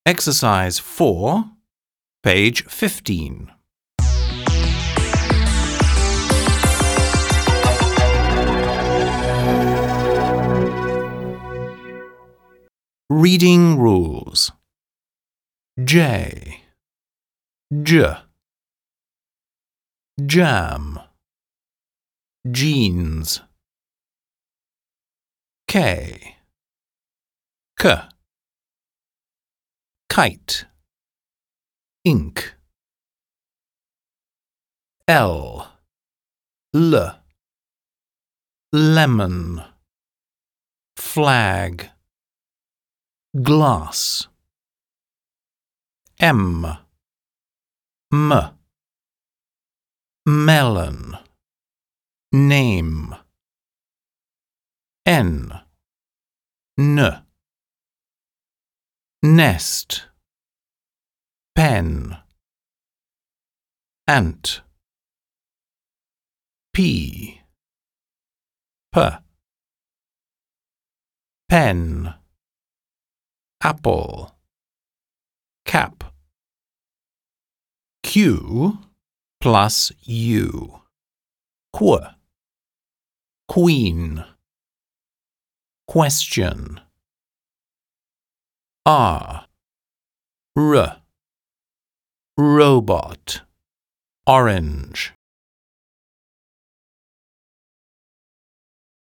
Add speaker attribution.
Speaker 1: Exercise 4, page 15. Reading rules. J, jam, jeans. K, kite, ink. L, lemon, flag, glass. M, melon, name. N, nest, pen. Ant. P, pen. Apple, cap. Q plus U. Queen. Question. R, robot. Orange.